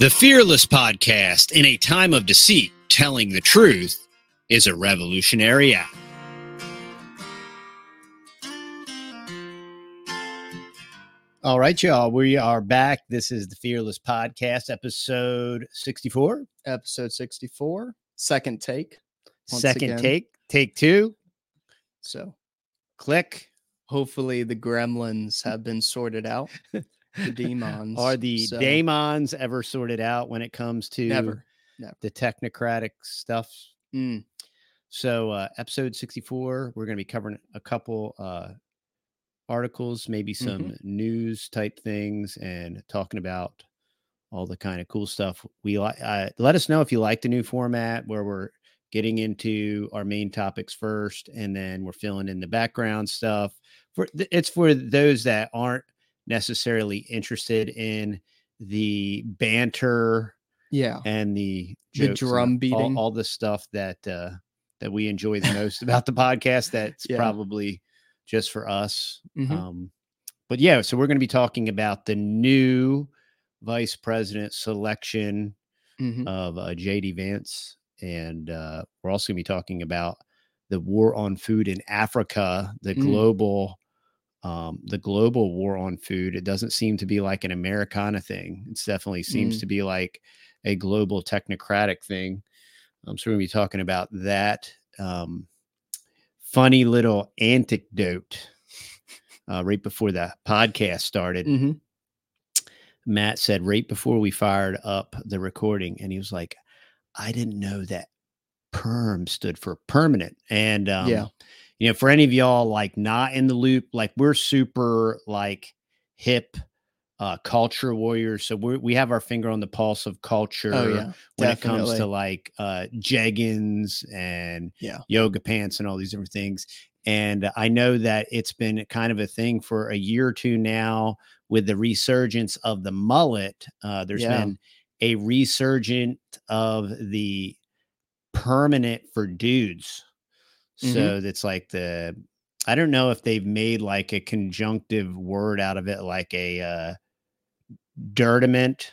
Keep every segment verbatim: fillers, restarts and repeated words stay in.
The Fearless Podcast, in a time of deceit, telling the truth is a revolutionary act. All right, y'all, we are back. This is the Fearless Podcast, episode sixty-four. Episode sixty-four, second take. Second again. take, take two. So, click. Hopefully the gremlins have been sorted out. The demons. Are the so. demons ever sorted out when it comes to Never. Never. the technocratic stuff? Mm. So uh, episode sixty-four, we're going to be covering a couple uh, articles, maybe some mm-hmm. news type things, and talking about all the kind of cool stuff. We like. Uh, let us know if you like the new format where we're getting into our main topics first, and then we're filling in the background stuff. For it's for those that aren't necessarily interested in the banter, yeah, and the the drum beating, all, all the stuff that uh, that we enjoy the most about the podcast. That's yeah. probably just for us. Mm-hmm. Um, but yeah, so we're going to be talking about the new vice president selection mm-hmm. of uh, J D Vance, and uh, we're also going to be talking about the war on food in Africa, the mm. global. Um, the global war on food. It doesn't seem to be like an Americana thing. It definitely seems mm. to be like a global technocratic thing. Um, so we're going to be talking about that. Um, funny little anecdote uh, right before the podcast started. Mm-hmm. Matt said right before we fired up the recording, and he was like, I didn't know that PERM stood for permanent. And um, yeah. You know, for any of y'all like not in the loop, like we're super like hip uh, culture warriors. So we we have our finger on the pulse of culture oh, yeah, when definitely. It comes to like uh, jeggings and yeah. yoga pants and all these different things. And I know that it's been kind of a thing for a year or two now with the resurgence of the mullet. Uh, there's yeah. been a resurgence of the permanent for dudes. So mm-hmm. that's like the, I don't know if they've made like a conjunctive word out of it, like a uh, dirtiment,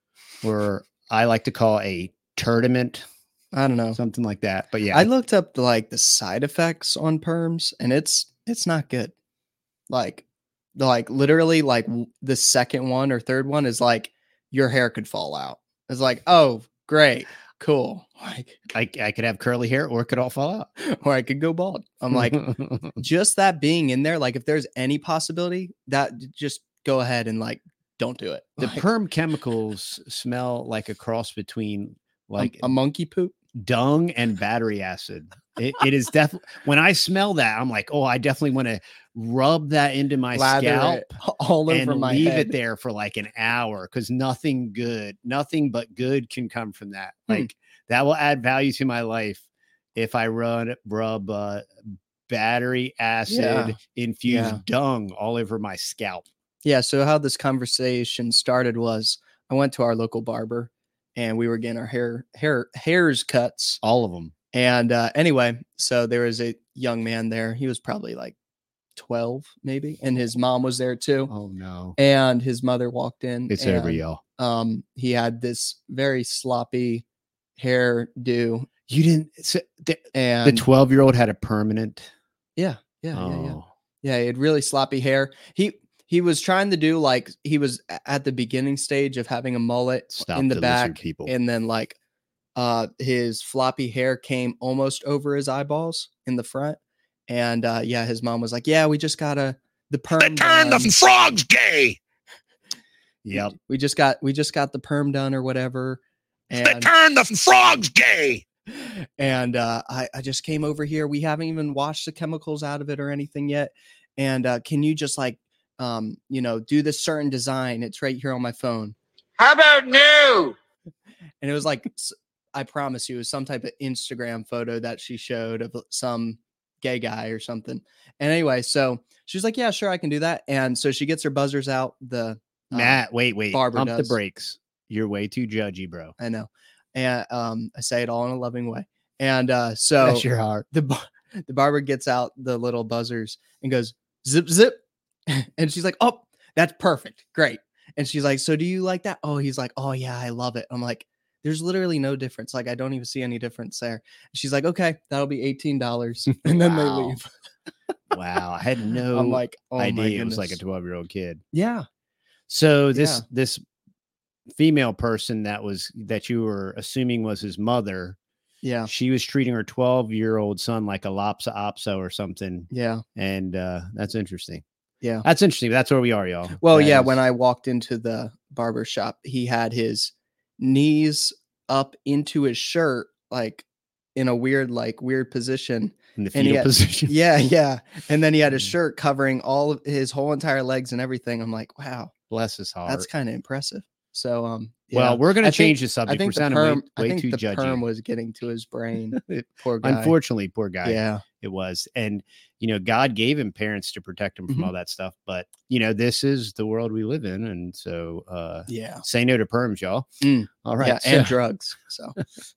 or I like to call a turdiment. I don't know. Something like that. But yeah. I looked up the, like the side effects on perms, and it's, it's not good. Like, like literally like the second one or third one is like your hair could fall out. It's like, oh, great. Cool. Like I, I could have curly hair, or it could all fall out, or I could go bald. I'm like, just that being in there. Like if there's any possibility that just go ahead and like, don't do it. The like, perm chemicals smell like a cross between like a, a monkey poop, dung, and battery acid. It, it is definitely, when I smell that, I'm like, oh, I definitely want to rub that into my Lather scalp all over and my leave head. it there for like an hour, because nothing good, nothing but good can come from that. Like hmm. that will add value to my life if I run rub uh, battery acid yeah. infused yeah. dung all over my scalp. Yeah. So how this conversation started was I went to our local barber and we were getting our hair hair hairs cuts, all of them. And uh, anyway, so there was a young man there. He was probably like twelve, maybe. And his mom was there too. Oh, no. And his mother walked in. It's and, over, y'all. Um, he had this very sloppy hair do. You didn't. So the, and the twelve-year-old had a permanent. Yeah. Yeah. Oh. Yeah. Yeah. Yeah. He had really sloppy hair. He he was trying to do like he was at the beginning stage of having a mullet Stop in the, the back. People. And then like. Uh, his floppy hair came almost over his eyeballs in the front. And uh, yeah, his mom was like, yeah, we just got a, the perm. They turned the frogs gay. Yep. We just got, we just got the perm done or whatever. And, they turned the frogs gay. And uh, I, I just came over here. We haven't even washed the chemicals out of it or anything yet. And uh, can you just like, um, you know, do this certain design? It's right here on my phone. How about new? And it was like, I promise you, it was some type of Instagram photo that she showed of some gay guy or something. And anyway, so she was like, yeah, sure, I can do that. And so she gets her buzzers out. The um, Matt, wait, wait, barber pump does. the brakes. You're way too judgy, bro. I know. And um, I say it all in a loving way. And uh, so that's your heart. The, the barber gets out the little buzzers and goes, zip, zip. And she's like, oh, that's perfect. Great. And she's like, so do you like that? Oh, he's like, oh yeah, I love it. I'm like, there's literally no difference. Like, I don't even see any difference there. She's like, okay, that'll be eighteen dollars. And then they Wow. leave. Wow. I had no I'm like, oh my idea it was like a goodness. twelve year old kid. Yeah. So this, Yeah. this female person that was, that you were assuming was his mother, Yeah. she was treating her twelve year old son like a Lopsa Opso or something. Yeah. And uh, that's interesting. Yeah. That's interesting. That's where we are, y'all. Well, That yeah, is- when I walked into the barber shop, he had his knees up into his shirt, like in a weird, like weird position. in the and he fetal had- position. Yeah, yeah. And then he had his Mm. shirt covering all of his whole entire legs and everything. I'm like, wow, Bless his heart. that's kind of impressive. So, um, yeah. Well, we're going I to change think- the subject. I think we're the sounding perm, way, way I think too the judgy. perm was getting to his brain. Poor guy. Unfortunately, poor guy. Yeah. It was. And, you know, God gave him parents to protect him from Mhm. all that stuff. But, you know, this is the world we live in. And so uh, Yeah. say no to perms, y'all. Mm. All right. Yeah. so- And drugs. So,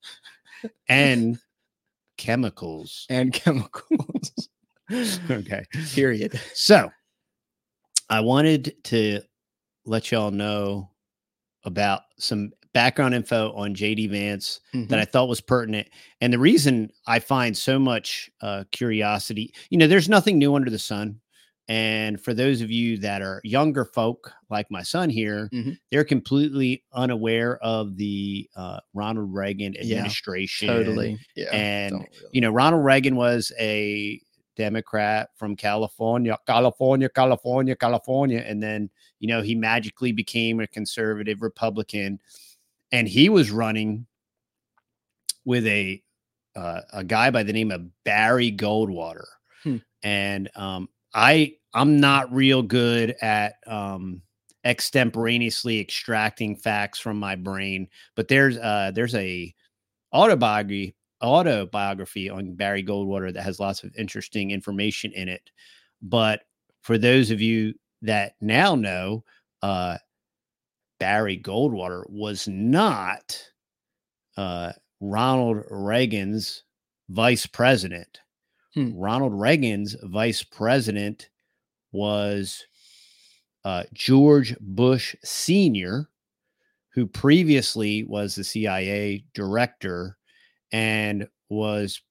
and chemicals. and chemicals. Okay. Period. So I wanted to let y'all know about some background info on J D Vance Mhm. that I thought was pertinent. And the reason I find so much uh, curiosity, you know, there's nothing new under the sun. And for those of you that are younger folk like my son here, Mhm. they're completely unaware of the uh, Ronald Reagan Yeah, administration. Totally. Yeah. And, don't really. You know, Ronald Reagan was a Democrat from California, California, California, California. And then, you know, he magically became a conservative Republican. And he was running with a uh, a guy by the name of Barry Goldwater. Hmm. And um, I I'm not real good at um, extemporaneously extracting facts from my brain, but there's uh, there's a autobiography autobiography on Barry Goldwater that has lots of interesting information in it. But for those of you that now know, uh, Barry Goldwater was not uh, Ronald Reagan's vice president. Hmm. Ronald Reagan's vice president was uh, George Bush Senior, who previously was the C I A director and was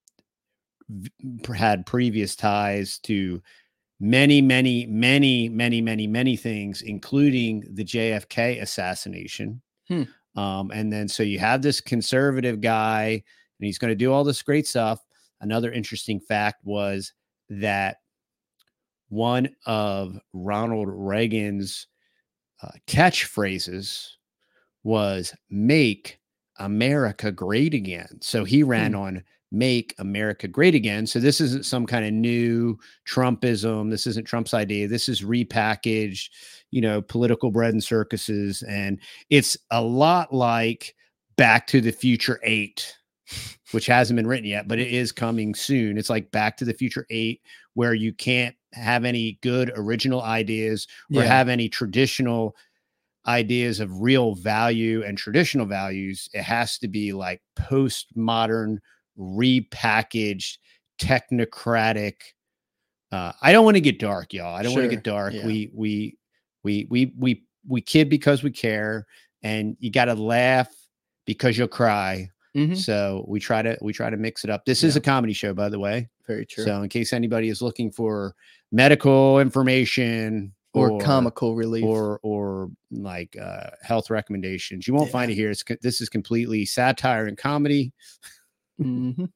had previous ties to many, many, many, many, many, many things, including the J F K assassination. Hmm. Um, and then so you have this conservative guy, and he's going to do all this great stuff. Another interesting fact was that one of Ronald Reagan's uh, catchphrases was "Make America Great Again." So he ran Hmm. on "Make America Great Again." So this isn't some kind of new Trumpism. This isn't Trump's idea. This is repackaged, you know, political bread and circuses. And it's a lot like Back to the Future eight, which hasn't been written yet, but it is coming soon. It's like Back to the Future eight, where you can't have any good original ideas or Yeah. have any traditional ideas of real value and traditional values. It has to be like postmodern, repackaged, technocratic. Uh, I don't want to get dark, y'all. I don't want to Sure, get dark. yeah. We we we we we we kid because we care, and you got to laugh because you'll cry. Mhm. So we try to we try to mix it up. This is Yeah. a comedy show, by the way. Very true. So in case anybody is looking for medical information or, comical relief. or or like uh, health recommendations, you won't Yeah. find it here. It's co- this is completely satire and comedy. Mhm.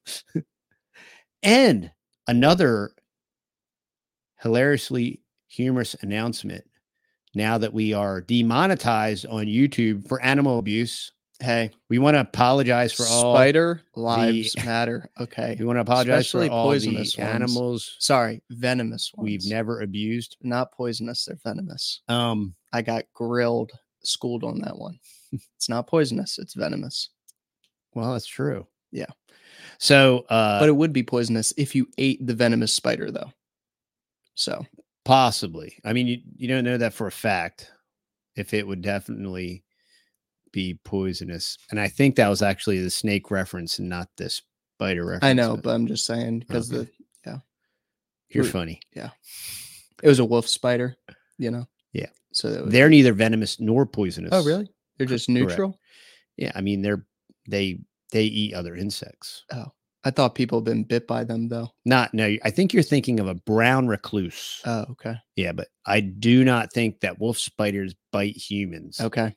And another hilariously humorous announcement. Now that we are demonetized on YouTube for animal abuse, Hey, we want to apologize for all. spider lives matter. Okay. We want to apologize Especially for all the poisonous ones. animals Sorry, venomous ones. we've never abused. Not poisonous, they're venomous. Um, I got grilled, schooled on that one. It's not poisonous, it's venomous. well, that's true. Yeah. So, uh, But it would be poisonous if you ate the venomous spider, though. So, possibly. I mean, you, you don't know that for a fact if it would definitely be poisonous. And I think that was actually the snake reference and not this spider reference. I know, but I'm just saying because Okay. the You're Who- funny. it was a wolf spider, you know. So that would They're be- neither venomous nor poisonous. Oh, really? They're just Correct. neutral? Yeah, I mean they're they they eat other insects. Oh, I thought people have been bit by them though. Not no, I think you're thinking of a brown recluse. Oh, okay. Yeah, but I do not think that wolf spiders bite humans. Okay.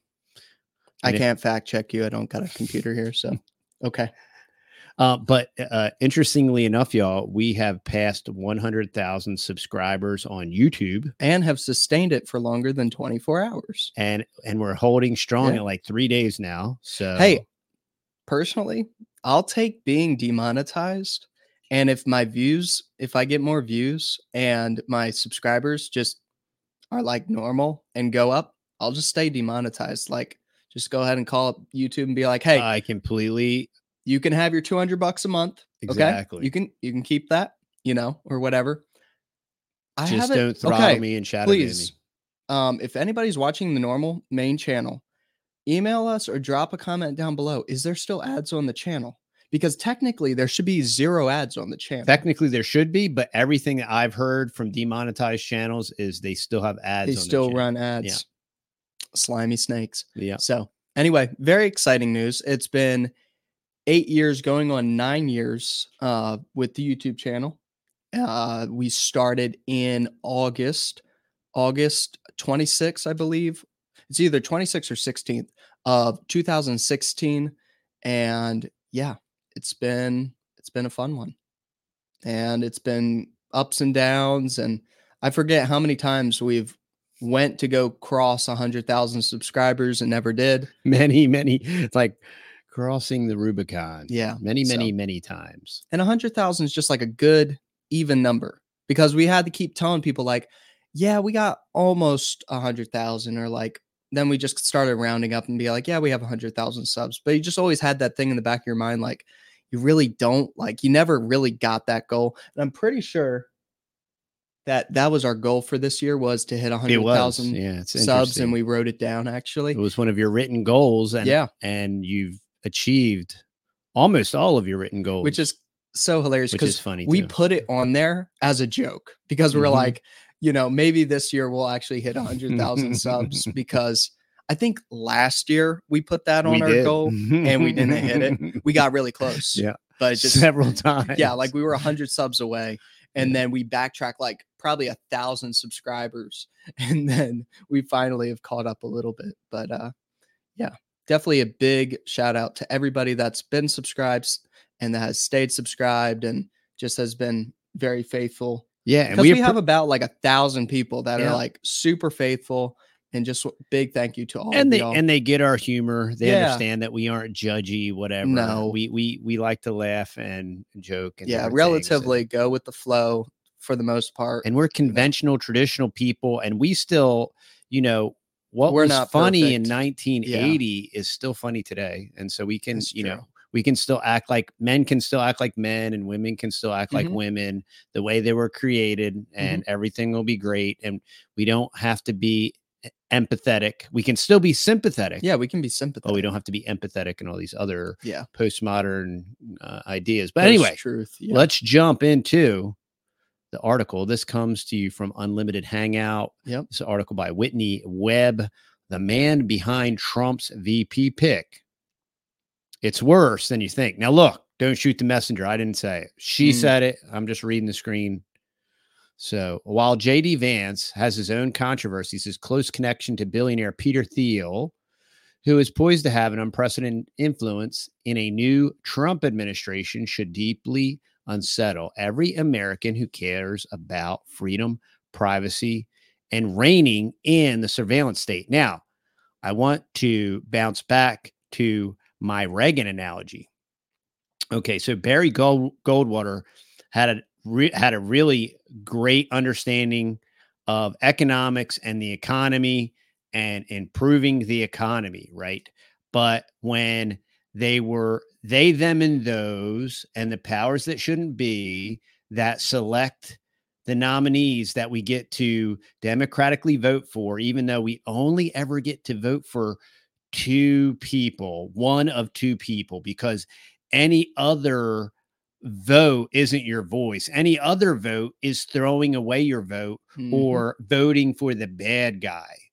I And if- can't fact check you. I don't got a computer here. So, okay. Uh, but uh, interestingly enough, y'all, we have passed one hundred thousand subscribers on YouTube, And have sustained it for longer than twenty-four hours. and and we're holding strong Yeah. at like three days now. So Hey, personally, I'll take being demonetized. And if my views, if I get more views and my subscribers just are like normal and go up, I'll just stay demonetized. Like, just go ahead and call up YouTube and be like, hey, I completely you can have your two hundred bucks a month. exactly. Okay. You can, you can keep that, you know, or whatever. I Just haven't- don't throttle okay, me and shadow ban please. me. Um, if anybody's watching the normal main channel, email us or drop a comment down below. Is there still ads on the channel? Because technically there should be zero ads on the channel. Technically, there should be, but everything that I've heard from demonetized channels is they still have ads. They on still the channel. run ads. Slimy snakes. Yeah. So anyway, very exciting news. It's been eight years going on nine years uh, with the YouTube channel. Uh, we started in August, August twenty-sixth, I believe. It's either twenty-sixth or sixteenth of two thousand sixteen. And yeah, it's been, it's been a fun one. And it's been ups and downs. And I forget how many times we've went to go cross a hundred thousand subscribers and never did. Many, many. It's like crossing the Rubicon. Yeah. Many, many, So- many times. And a hundred thousand is just like a good even number, because we had to keep telling people like, yeah, we got almost a hundred thousand, or like, then we just started rounding up and be like, yeah, we have a hundred thousand subs. But you just always had that thing in the back of your mind, like you really don't, like you never really got that goal. And I'm pretty sure that that was our goal for this year, was to hit a It hundred was. thousand Yeah. It's subs, interesting. and we wrote it down actually. It was one of your written goals, and Yeah. and you've achieved almost all of your written goals, Which is so hilarious which is because funny. we too. put it on there as a joke, because we're Mhm. like, you know, maybe this year we'll actually hit a hundred thousand subs, because I think last year we put that on We our did. goal and we didn't hit it. We got really close. Yeah. But it just, several times. yeah, like we were a hundred subs away. And Yeah. then we backtracked like probably a thousand subscribers. And then we finally have caught up a little bit. But uh yeah, definitely a big shout out to everybody that's been subscribed and that has stayed subscribed and just has been very faithful. yeah, and Because we, we, appre- have about like a thousand people that Yeah. are like super faithful, and just w- big thank you to all and of they y'all. and they get our humor. They Yeah. understand that we aren't judgy, whatever. No. we we we like to laugh and joke. And yeah, different things, and- relatively go with the flow for the most part. and we're conventional, traditional people, and we still, you know, what We're was not funny in perfect. nineteen eighty is still funny today, and so we can, That's you true. know, we can still act like men can still act like men, and women can still act like Mhm. women the way they were created, and Mm-hmm. everything will be great, and we don't have to be e- empathetic. We can still be sympathetic. Yeah, we can be sympathetic. but we don't have to be empathetic and all these other Yeah. postmodern uh, ideas. But Post anyway, truth. Yeah. let's jump into the article. This comes to you from Unlimited Hangout. Yep. This article by Whitney Webb, the man behind Trump's V P pick. It's worse than you think. Now, look, don't shoot the messenger. I didn't say it. She Mm. said it. I'm just reading the screen. So while J D Vance has his own controversies, his close connection to billionaire Peter Thiel, who is poised to have an unprecedented influence in a new Trump administration, should deeply unsettle every American who cares about freedom, privacy, and reigning in the surveillance state. Now, I want to bounce back to my Reagan analogy. Okay, so Barry Gold, Goldwater had a re, had a really great understanding of economics and the economy and improving the economy, right? But when they were they, them, and those, and the powers that shouldn't be that select the nominees that we get to democratically vote for, even though we only ever get to vote for two people, one of two people, because any other vote isn't your voice. Any other vote is throwing away your vote Mhm. or voting for the bad guy.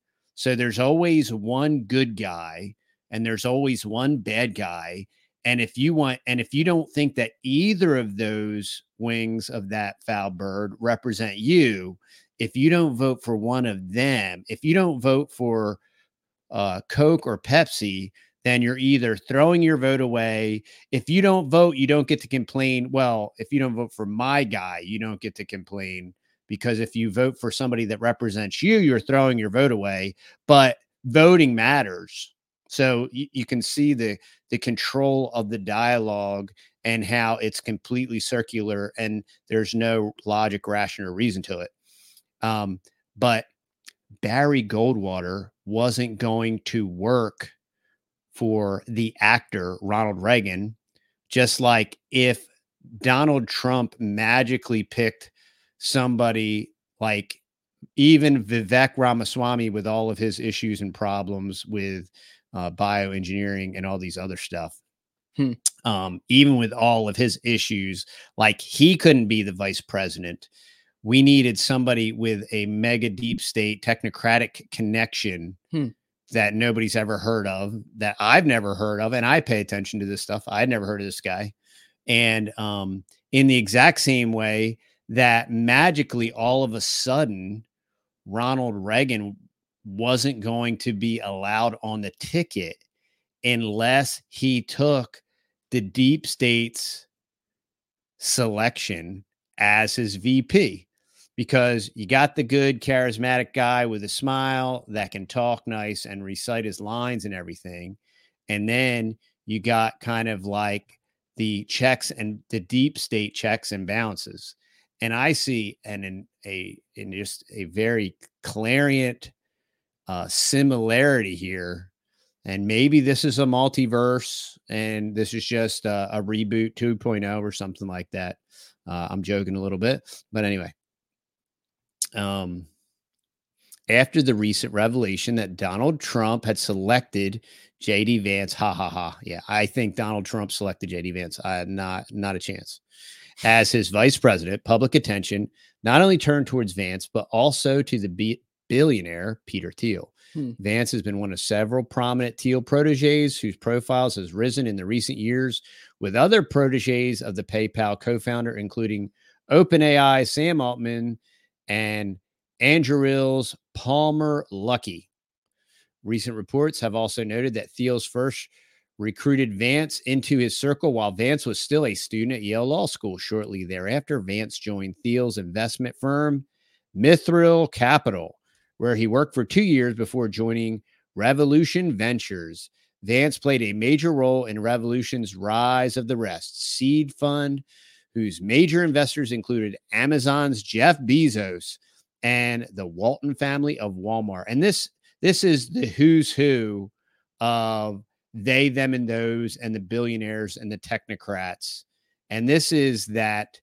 So there's always one good guy and there's always one bad guy. And if you want, and if you don't think that either of those wings of that foul bird represent you, if you don't vote for one of them, if you don't vote for uh, Coke or Pepsi, then you're either throwing your vote away. If you don't vote, you don't get to complain. Well, if you don't vote for my guy, you don't get to complain, because if you vote for somebody that represents you, you're throwing your vote away. But voting matters. So you, you can see the, the control of the dialogue and how it's completely circular and there's no logic, ration, or reason to it. Um, but Barry Goldwater wasn't going to work for the actor Ronald Reagan, just like if Donald Trump magically picked somebody like even Vivek Ramaswamy with all of his issues and problems with uh, bioengineering and all these other stuff. Hmm. Um, even with all of his issues, like he couldn't be the vice president. We needed somebody with a mega deep state technocratic connection Hmm. that nobody's ever heard of, that I've never heard of. And I pay attention to this stuff. I'd never heard of this guy. And um, in the exact same way that magically all of a sudden, Ronald Reagan wasn't going to be allowed on the ticket unless he took the deep state's selection as his V P. Because you got the good, charismatic guy with a smile that can talk nice and recite his lines and everything. And then you got kind of like the checks and the deep state checks and balances. And I see and in a in just a very clarion uh, similarity here. And maybe this is a multiverse and this is just a, a reboot two point oh or something like that. Uh, I'm joking a little bit, but anyway. Um, after the recent revelation that Donald Trump had selected J D Vance, ha ha ha. Yeah, I think Donald Trump selected J D Vance. Uh, not, not a chance. As his vice president, public attention not only turned towards Vance, but also to the b- billionaire Peter Thiel. Hmm. Vance has been one of several prominent Thiel proteges whose profiles has risen in the recent years, with other proteges of the PayPal co-founder, including OpenAI Sam Altman and Andurils Palmer Luckey. Recent reports have also noted that Thiel's first recruited Vance into his circle while Vance was still a student at Yale Law School. Shortly thereafter, Vance joined Thiel's investment firm, Mithril Capital, where he worked for two years before joining Revolution Ventures. Vance played a major role in Revolution's Rise of the Rest seed fund, whose major investors included Amazon's Jeff Bezos and the Walton family of Walmart. And this, this is the who's who of they, them, and those, and the billionaires and the technocrats. And this is that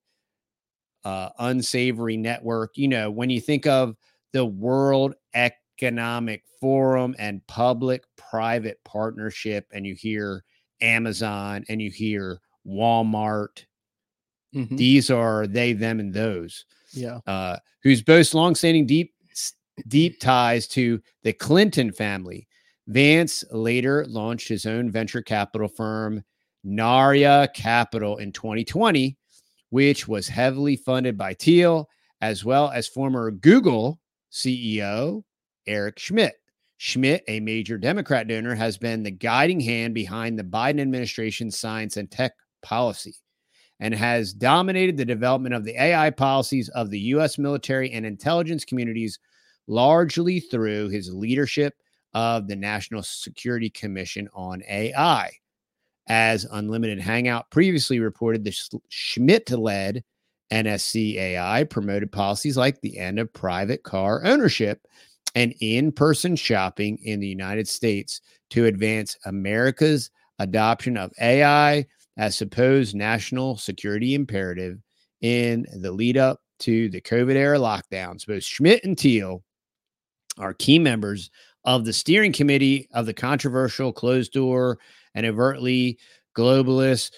uh, unsavory network. You know, when you think of the World Economic Forum and public-private partnership, and you hear Amazon and you hear Walmart, mm-hmm. These are they, them, and those. Yeah. Uh, whose boast longstanding deep, deep ties to the Clinton family. Vance later launched his own venture capital firm, Naria Capital, in twenty twenty, which was heavily funded by Thiel, as well as former Google C E O Eric Schmidt. Schmidt, a major Democrat donor, has been the guiding hand behind the Biden administration's science and tech policy, and has dominated the development of the A I policies of the U S military and intelligence communities, largely through his leadership of the National Security Commission on A I. As Unlimited Hangout previously reported, the Schmidt-led N S C A I promoted policies like the end of private car ownership and in-person shopping in the United States to advance America's adoption of A I as supposed national security imperative in the lead up to the COVID era lockdowns. Both Schmidt and Thiel are key members of the steering committee of the controversial closed door and overtly globalist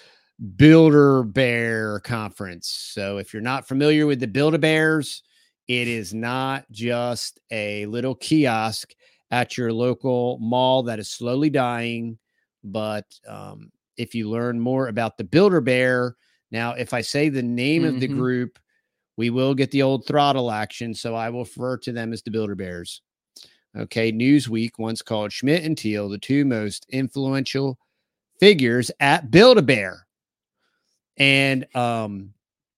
Build-A-Bear conference. So if you're not familiar with the Build-A-Bears, it is not just a little kiosk at your local mall that is slowly dying. But um, if you learn more about the Build-A-Bear, now, if I say the name mm-hmm. of the group, we will get the old throttle action. So I will refer to them as the Build-A-Bears. Okay. Newsweek once called Schmidt and Thiel the two most influential figures at Build-A-Bear. And, um,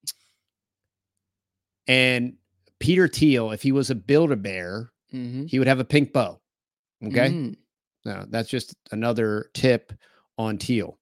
and Peter Thiel, if he was a Build-A-Bear, mm-hmm. he would have a pink bow. Okay. Mm. No, that's just another tip on Thiel.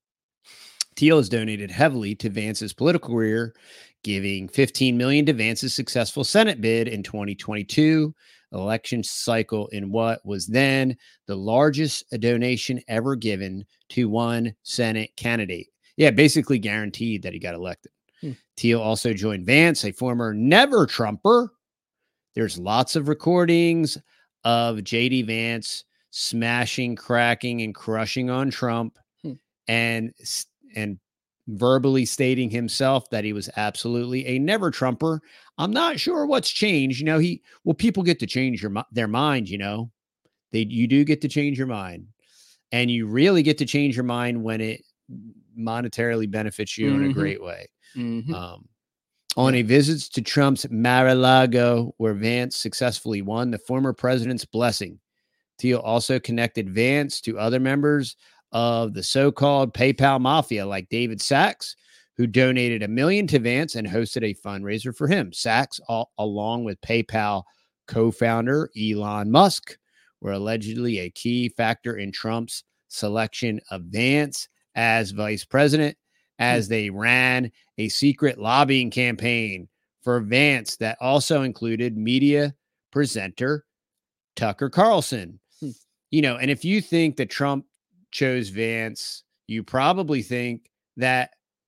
Thiel has donated heavily to Vance's political career, giving fifteen million dollars to Vance's successful Senate bid in twenty twenty-two election cycle in what was then the largest donation ever given to one Senate candidate. Yeah, basically guaranteed that he got elected. Hmm. Thiel also joined Vance, a former never Trumper. There's lots of recordings of J D Vance smashing, cracking, and crushing on Trump, hmm. and and verbally stating himself that he was absolutely a never Trumper. I'm not sure what's changed. You know, he, well, people get to change your, their mind, you know, they, you do get to change your mind, and you really get to change your mind when it monetarily benefits you mm-hmm. in a great way. Mm-hmm. Um, on yeah. a visit to Trump's Mar-a-Lago, where Vance successfully won the former president's blessing, Thiel also connected Vance to other members of the so-called PayPal mafia, like David Sachs, who donated a million to Vance and hosted a fundraiser for him. Sachs, all, along with PayPal co-founder Elon Musk, were allegedly a key factor in Trump's selection of Vance as vice president, as they ran a secret lobbying campaign for Vance that also included media presenter Tucker Carlson. Hmm. You know, and if you think that Trump chose Vance, you probably think that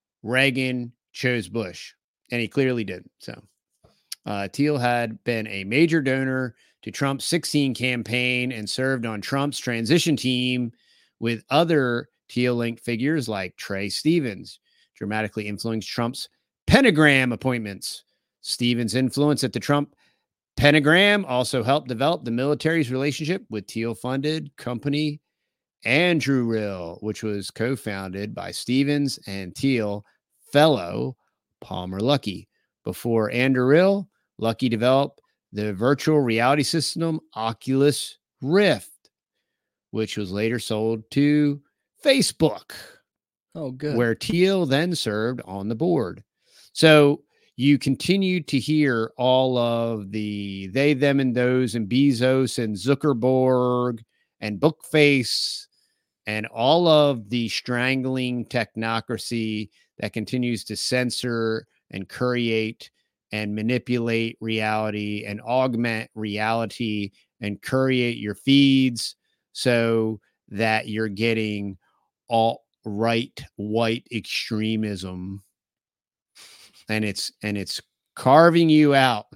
Reagan chose Bush, and he clearly didn't. So uh, Thiel had been a major donor to Trump's sixteen campaign and served on Trump's transition team with other Thiel-linked figures like Trey Stevens, dramatically influenced Trump's pentagram appointments. Stevens' influence at the Trump pentagram also helped develop the military's relationship with Thiel-funded company Anduril, which was co-founded by Stevens and Thiel fellow Palmer Luckey. Before Anduril, Luckey developed the virtual reality system Oculus Rift, which was later sold to Facebook. Oh, good. Where Thiel then served on the board. So you continue to hear all of the they, them, and those, and Bezos and Zuckerberg and Bookface, and all of the strangling technocracy that continues to censor and create and manipulate reality and augment reality and create your feeds so that you're getting alt-right white extremism, and it's and it's carving you out.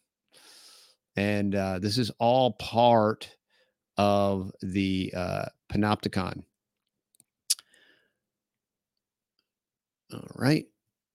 And uh, this is all part of the uh, panopticon. All right.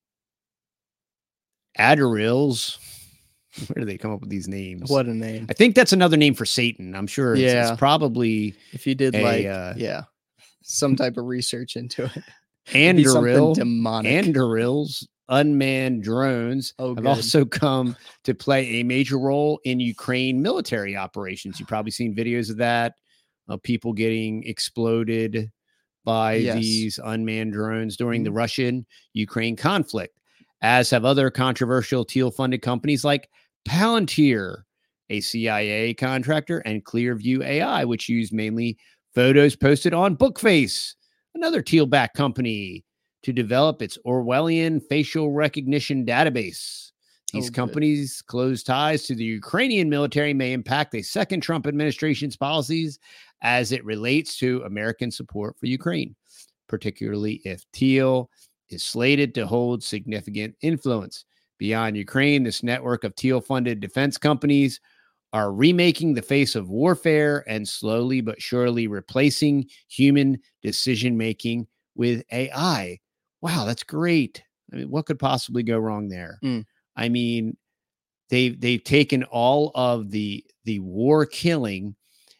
Adderils. Where do they come up with these names? What a name. I think that's another name for Satan. I'm sure it's, yeah. it's probably. If you did a, like, uh, yeah, some type of research into it. Anduril, demonic. Anduril's unmanned drones oh, have good. also come to play a major role in Ukraine military operations. You've probably seen videos of that, of people getting exploded by yes. these unmanned drones during mm-hmm. the Russian-Ukraine conflict, as have other controversial Thiel-funded companies like Palantir, a C I A contractor, and Clearview A I, which used mainly photos posted on Bookface, another Thiel-backed company, to develop its Orwellian facial recognition database. These oh, companies' close ties to the Ukrainian military may impact a second Trump administration's policies as it relates to American support for Ukraine, particularly if Thiel is slated to hold significant influence. Beyond Ukraine, this network of Thiel-funded defense companies are remaking the face of warfare and slowly but surely replacing human decision-making with A I. Wow, that's great. I mean, what could possibly go wrong there? Mm. I mean, they've they've taken all of the the war killing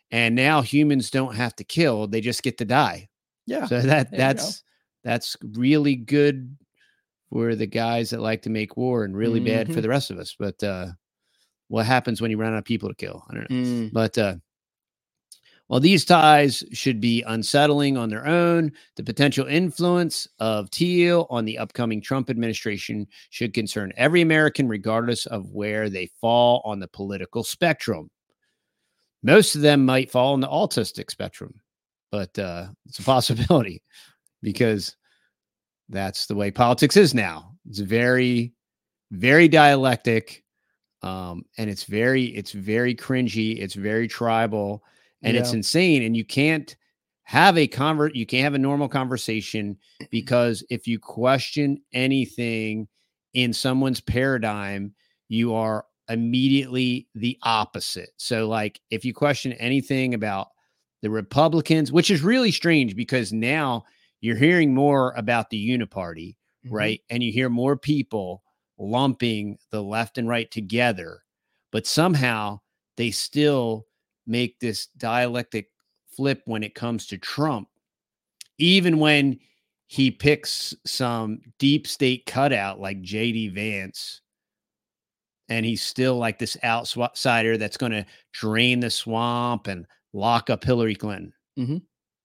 and now humans don't have to kill; they just get to die. Yeah. So that there you that's that's really good for the guys that like to make war, and really bad for Mhm. the rest of us. But uh, what happens when you run out of people to kill? I don't know. Mm. But uh, while these ties should be unsettling on their own, the potential influence of Teal on the upcoming Trump administration should concern every American, regardless of where they fall on the political spectrum. Most of them might fall on the autistic spectrum, but uh, it's a possibility because that's the way politics is now. It's very, very dialectic, um, and it's very, it's very cringy. It's very tribal, and it's Yeah. insane. And you can't have a convert. You can't have a normal conversation, because if you question anything in someone's paradigm, you are immediately the opposite. So, like, if you question anything about the Republicans, which is really strange because now you're hearing more about the uniparty, Mhm. right? And you hear more people lumping the left and right together, but somehow they still make this dialectic flip when it comes to Trump, even when he picks some deep state cutout like J D Vance, and he's still like this outsider that's going to drain the swamp and lock up Hillary Clinton. Mhm.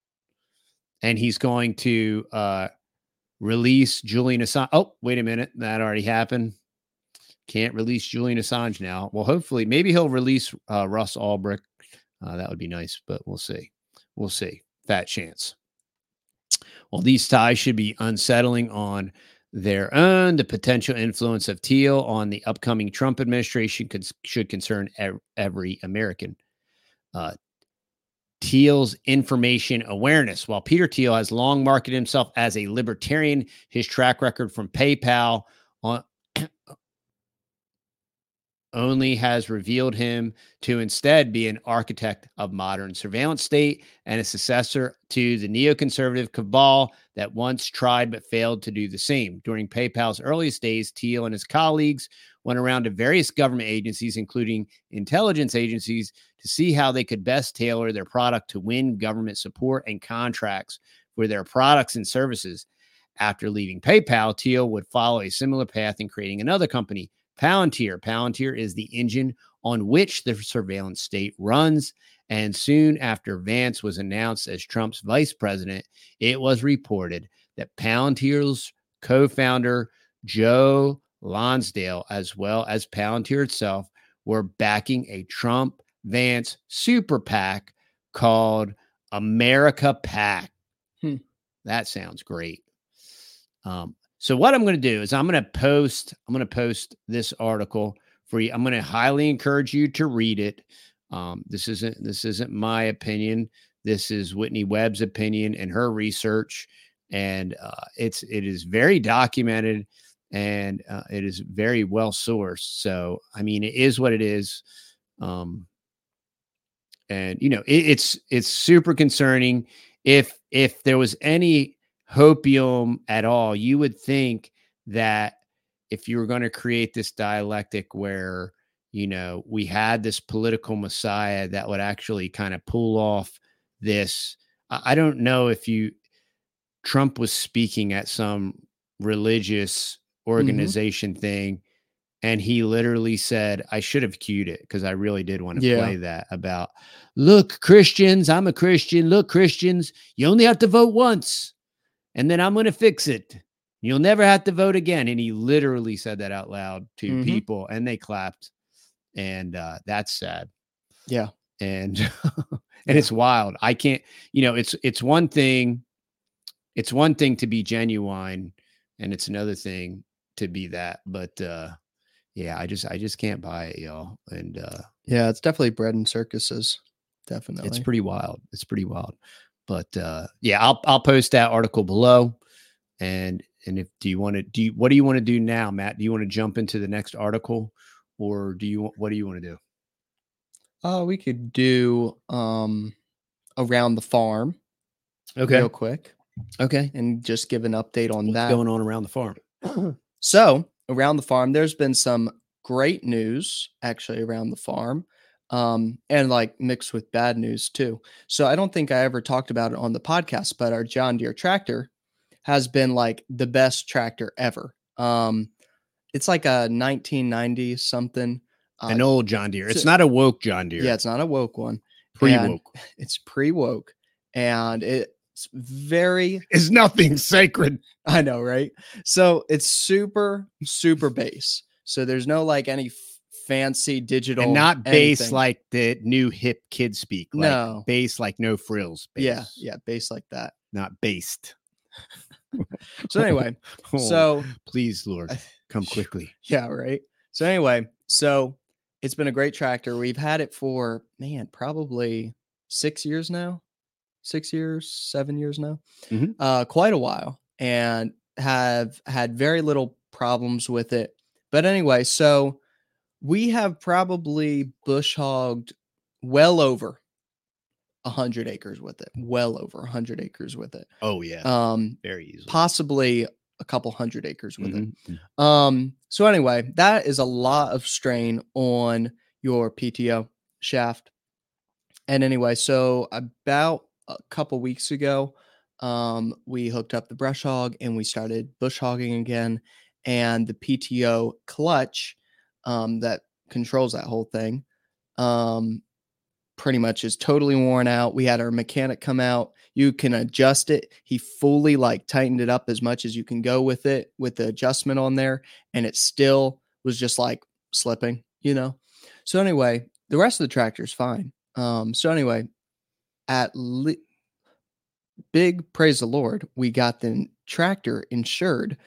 And he's going to uh, release Julian Assange. Oh, wait a minute. That already happened. Can't release Julian Assange now. Well, hopefully, maybe he'll release uh, Russ Ulbricht. Uh, that would be nice, but we'll see. We'll see. Fat chance. Well, these ties should be unsettling on their own. The potential influence of Teal on the upcoming Trump administration could, should concern ev- every American. Uh, Teal's information awareness. While Peter Thiel has long marketed himself as a libertarian, his track record from PayPal on only has revealed him to instead be an architect of modern surveillance state and a successor to the neoconservative cabal that once tried but failed to do the same. During PayPal's earliest days, Thiel and his colleagues went around to various government agencies, including intelligence agencies, to see how they could best tailor their product to win government support and contracts for their products and services. After leaving PayPal, Thiel would follow a similar path in creating another company, Palantir. Palantir is the engine on which the surveillance state runs. And soon after Vance was announced as Trump's vice president, it was reported that Palantir's co-founder, Joe Lonsdale, as well as Palantir itself, were backing a Trump Vance super PAC called America PAC. Hmm. That sounds great. Um, So what I'm going to do is I'm going to post, I'm going to post this article for you. I'm going to highly encourage you to read it. Um, this isn't, this isn't my opinion. This is Whitney Webb's opinion and her research. And uh, it's, it is very documented, and uh, it is very well sourced. So, I mean, it is what it is. Um, and you know, it, it's, it's super concerning. If, if there was any hopium at all, you would think that if you were going to create this dialectic where, you know, we had this political messiah that would actually kind of pull off this. I don't know if you, Trump was speaking at some religious organization mm-hmm. thing, and he literally said, I should have cued it because I really did want to yeah. play that about, look, Christians, I'm a Christian. Look, Christians, you only have to vote once, and then I'm going to fix it. You'll never have to vote again. And he literally said that out loud to mm-hmm. people, and they clapped. And uh, that's sad. Yeah. And, and yeah. it's wild. I can't, you know, it's, it's one thing, it's one thing to be genuine, and it's another thing to be that. But uh, yeah, I just, I just can't buy it, y'all. And uh, yeah, it's definitely bread and circuses. Definitely. It's pretty wild. It's pretty wild. But uh, yeah, I'll, I'll post that article below. And, and if, do you want to do, you, what do you want to do now, Matt? Do you want to jump into the next article, or do you, what do you want to do? Uh, we could do um, Around the Farm. Okay. Real quick. Okay. And just give an update on What's that. going on around the farm? So, Around the Farm, there's been some great news actually around the farm. Um, and like mixed with bad news too. So I don't think I ever talked about it on the podcast, but our John Deere tractor has been like the best tractor ever. Um, it's like a nineteen ninety something. Uh, An old John Deere. It's so- not a woke John Deere. yeah, it's not a woke one. Pre and woke. It's pre woke, and it's very. Is nothing sacred. I know, right? So it's super, super base. So there's no like any f- fancy digital And not bass anything. like the new hip kid speak. Like No. bass like no frills. Bass. Yeah, yeah, base like that. Not based. So anyway, Oh, so please, Lord, come quickly. yeah, right. So anyway, so it's been a great tractor. We've had it for man, probably six years now, six years, seven years now, Mhm. uh, quite a while, and have had very little problems with it. But anyway, so we have probably bush hogged well over a hundred acres with it, well over a hundred acres with it. Oh, yeah. Um, Very easily. possibly a couple hundred acres with Mhm. it. Um, so anyway, that is a lot of strain on your P T O shaft. And anyway, so about a couple weeks ago, um, we hooked up the brush hog and we started bush hogging again. And the P T O clutch um, that controls that whole thing um, pretty much is totally worn out. We had our mechanic come out. You can adjust it. He fully like tightened it up as much as you can go with it with the adjustment on there. And it still was just like slipping, you know? So anyway, the rest of the tractor is fine. Um, so anyway, at le- big praise the Lord, we got the tractor insured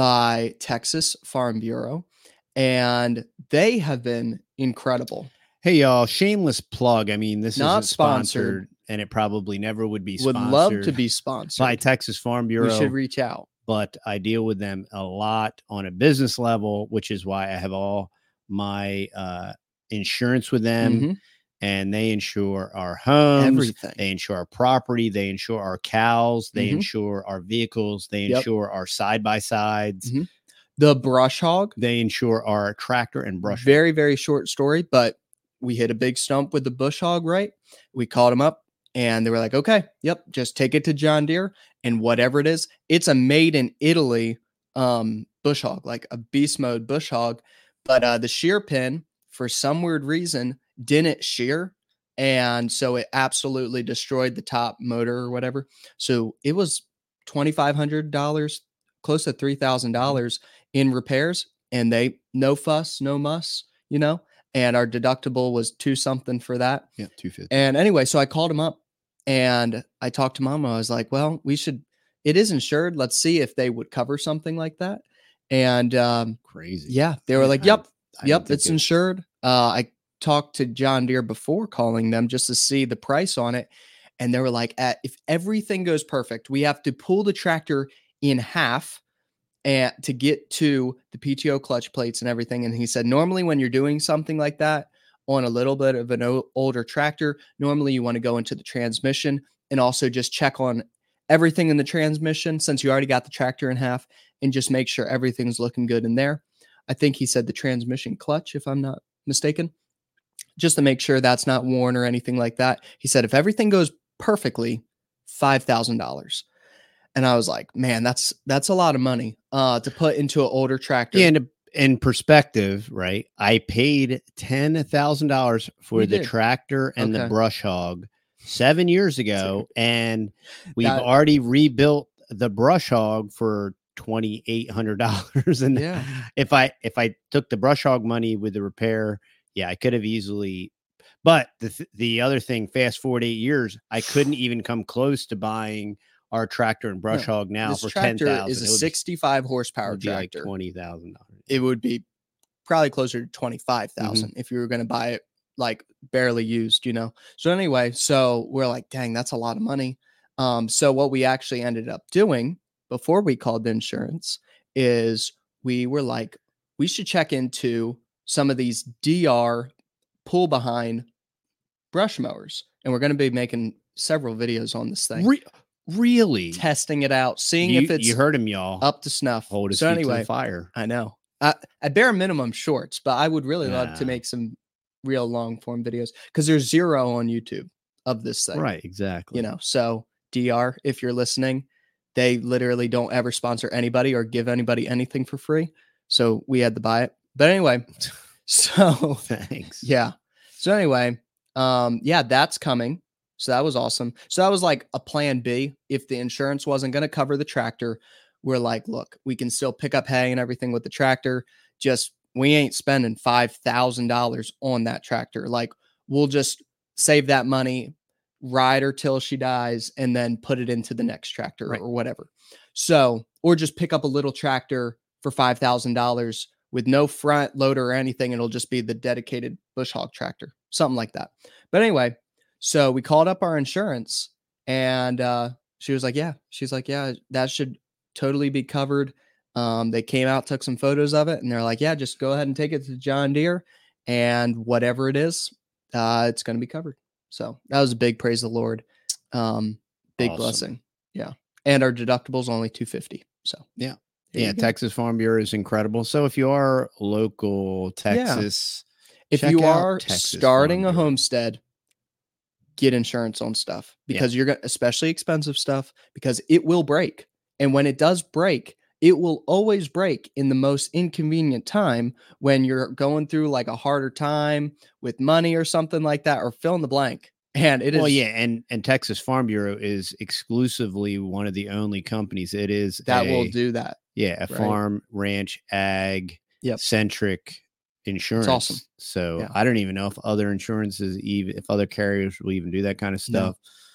by Texas Farm Bureau, and they have been incredible. Hey, y'all, shameless plug. I mean, this Not isn't sponsored, sponsored. and it probably never would be Would sponsored. love to be sponsored. by Texas Farm Bureau. We should reach out. But I deal with them a lot on a business level, which is why I have all my uh, insurance with them, Mhm. and they insure our homes, Everything. they insure our property, they insure our cows, they Mhm. insure our vehicles, they Yep. insure our side by sides, Mhm. The brush hog, they insure our tractor and brush. very, very short story, but we hit a big stump with the bush hog, right? We called them up and they were like, okay, yep, just take it to John Deere and whatever it is, it's a made in Italy um, bush hog, like a beast mode bush hog. But uh, the shear pin, for some weird reason, didn't shear. And so it absolutely destroyed the top motor or whatever. So it was twenty-five hundred dollars, close to three thousand dollars in repairs. And they, no fuss, no muss, you know? And our deductible was two something for that. Yeah, two fifty. And anyway, so I called him up and I talked to Mama. I was like, well, we should, it is insured. Let's see if they would cover something like that. And um, Crazy. yeah, they were Yeah, like, I- yep, I don't yep, think it's it- insured. Uh, I talked to John Deere before calling them just to see the price on it. And they were like, at, if everything goes perfect, we have to pull the tractor in half and to get to the P T O clutch plates and everything. And he said, normally when you're doing something like that on a little bit of an o- older tractor, normally you want to go into the transmission and also just check on everything in the transmission since you already got the tractor in half and just make sure everything's looking good in there. I think he said the transmission clutch, if I'm not mistaken, just to make sure that's not worn or anything like that. He said, if everything goes perfectly, five thousand dollars. And I was like, man, that's that's a lot of money uh, to put into an older tractor. Yeah, and in perspective, right? I paid ten thousand dollars for You the did. tractor and the Okay. brush hog seven years ago, and we've That- already rebuilt the brush hog for twenty eight hundred dollars. And Yeah. if I if I took the brush hog money with the repair, yeah, I could have easily. But the th- the other thing, fast forward eight years, I couldn't even come close to buying our tractor and brush No, hog now This for ten tractor thousand. is a sixty-five horsepower like tractor. twenty thousand dollars. It would be probably closer to twenty-five thousand Mm-hmm. if you were going to buy it like barely used, you know? So anyway, so we're like, dang, that's a lot of money. Um, so what we actually ended up doing before we called the insurance is we were like, we should check into some of these D R pull behind brush mowers. And we're going to be making several videos on this thing, Re- really? testing it out, seeing you, if it's you heard him, y'all. up to snuff. Hold his so feet to anyway, the fire. I know. Uh, at bare minimum, shorts, but I would really love to Yeah. make some real long form videos because there's zero on YouTube of this thing. Right. Exactly. You know, so D R, if you're listening, they literally don't ever sponsor anybody or give anybody anything for free. So we had to buy it. But anyway, so Thanks. yeah. So anyway, um, yeah, that's coming. So that was awesome. So that was like a plan B. If the insurance wasn't going to cover the tractor, we're like, look, we can still pick up hay and everything with the tractor. Just we ain't spending five thousand dollars on that tractor. Like we'll just save that money, ride her till she dies, and then put it into the next tractor Right. or whatever. So, or just pick up a little tractor for five thousand dollars with no front loader or anything. It'll just be the dedicated bush hog tractor, something like that. But anyway, so we called up our insurance and uh, she was like, yeah, she's like, yeah, that should totally be covered. Um, they came out, took some photos of it, and they're like, yeah, just go ahead and take it to John Deere and whatever it is, uh, it's going to be covered. So that was a big praise the Lord. Um, big Awesome. blessing. Yeah. And our deductible is only two hundred fifty dollars. So Yeah. there Yeah. you go. Texas Farm Bureau is incredible. So if you are local Texas, If check you out are Texas starting Farm a Bureau. homestead, get insurance on stuff Yeah. because you're going to, especially expensive stuff, because it will break. And when it does break, it will always break in the most inconvenient time when you're going through like a harder time with money or something like that, or fill in the blank. And it is, Well, yeah, and and Texas Farm Bureau is exclusively one of the only companies. It is that a, will do that. yeah, a right? farm, ranch, ag, Yep. centric insurance. awesome. So Yeah. I don't even know if other insurances, even if other carriers will even do that kind of No. stuff.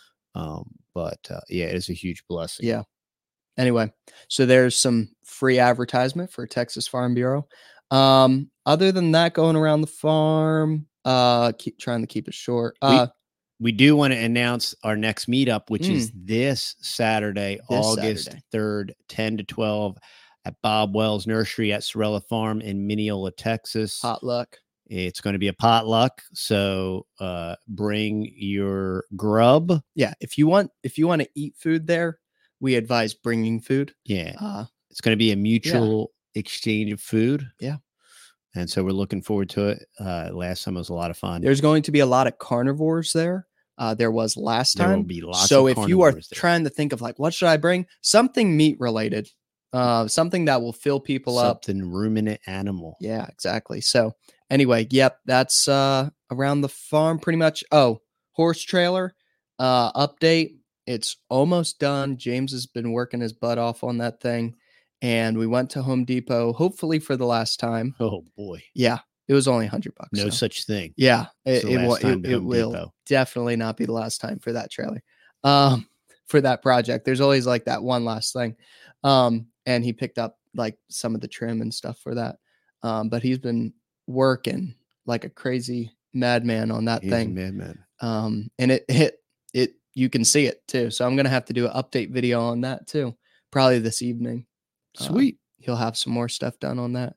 Um, but uh, yeah, it's a huge blessing. Yeah. Anyway, so there's some free advertisement for Texas Farm Bureau. Um, other than that, going around the farm, uh, keep trying to keep it short. Uh, We do want to announce our next meetup, which Mm. is this Saturday, This August Saturday. third, ten to twelve at Bob Wells Nursery at Sorella Farm in Mineola, Texas. potluck. It's going to be a potluck. So uh, bring your grub. Yeah, if you want, if you want to eat food there, we advise bringing food. Yeah. Uh, It's going to be a mutual exchange of food. Yeah. And so we're looking forward to it. Uh, last time it was a lot of fun. there's going to be a lot of carnivores there. Uh, there was last There will time. be lots So of if you are carnivores there. trying to think of like, what should I bring? Something meat related, uh, something that will fill people up. Something ruminant animal. Yeah, exactly. So anyway, yep, that's uh around the farm pretty much. Oh, horse trailer uh update. It's almost done. James has been working his butt off on that thing. And we went to Home Depot, hopefully for the last time. Oh boy. Yeah, it was only a hundred bucks. No so. such thing. Yeah, It's it, the it, will, last time it, to it Home will Depot. definitely not be the last time for that trailer. Um, for that project, there's always like that one last thing. Um, and he picked up like some of the trim and stuff for that. Um, but he's been working like a crazy madman on that He's a thing. madman. Um, and it hit it. You can see it too. So I'm gonna have to do an update video on that too, probably this evening. Uh, Sweet. He'll have some more stuff done on that,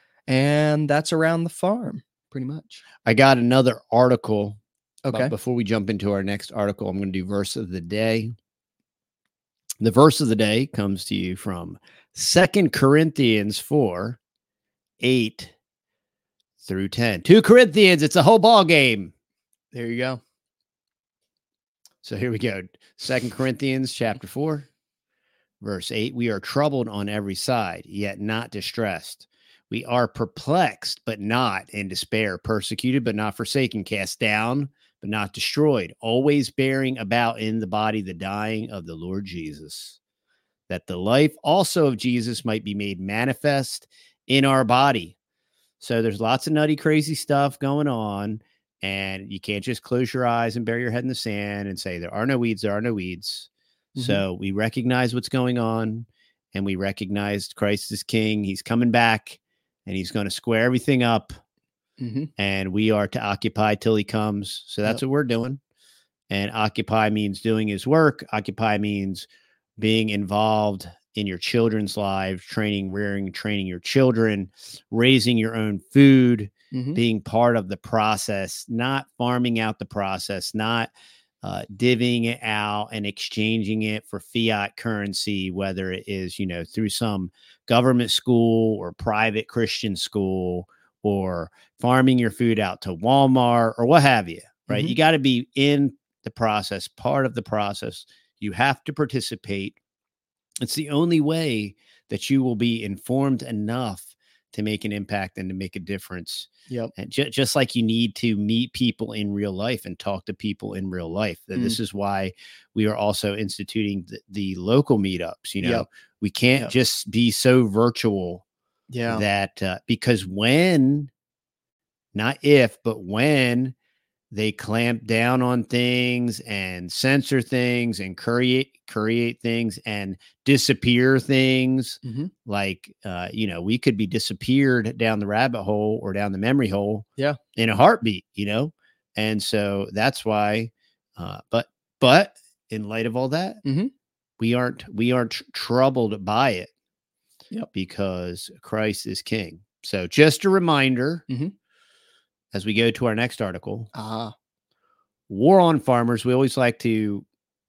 and that's around the farm pretty much. I got another article. But Okay. before we jump into our next article, I'm going to do verse of the day. The verse of the day comes to you from Second Corinthians four, eight through ten. Two Corinthians, it's a whole ball game. There you go. So here we go. Second Corinthians chapter four, verse eight. We are troubled on every side, yet not distressed. We are perplexed, but not in despair, persecuted, but not forsaken, cast down, but not destroyed, always bearing about in the body the dying of the Lord Jesus, that the life also of Jesus might be made manifest in our body. So there's lots of nutty, crazy stuff going on, and you can't just close your eyes and bury your head in the sand and say, there are no weeds, there are no weeds. Mhm. So we recognize what's going on, and we recognize Christ is King. He's coming back, and he's going to square everything up. Mm-hmm. And we are to occupy till he comes. So that's Yep. what we're doing. And occupy means doing his work. Occupy means being involved in your children's lives, training, rearing, training your children, raising your own food, Mm-hmm. being part of the process, not farming out the process, not uh, divvying it out and exchanging it for fiat currency, whether it is, you know, through some government school or private Christian school, or farming your food out to Walmart or what have you, right? Mhm. You got to be in the process, part of the process. You have to participate. It's the only way that you will be informed enough to make an impact and to make a difference. Yep. And ju- just like you need to meet people in real life and talk to people in real life. That Mm. This is why we are also instituting the, the local meetups. You know, Yep. we can't Yep. just be so virtual Yeah. that uh, because when, not if, but when they clamp down on things and censor things and create create things and disappear things, Mhm. like uh, you know, we could be disappeared down the rabbit hole or down the memory hole, Yeah. in a heartbeat, you know. And so that's why. Uh, but but in light of all that, Mhm. we aren't we aren't tr- troubled by it. Yep. Because Christ is King. So just a reminder, Mhm. as we go to our next article. Ah. War on farmers. We always like to,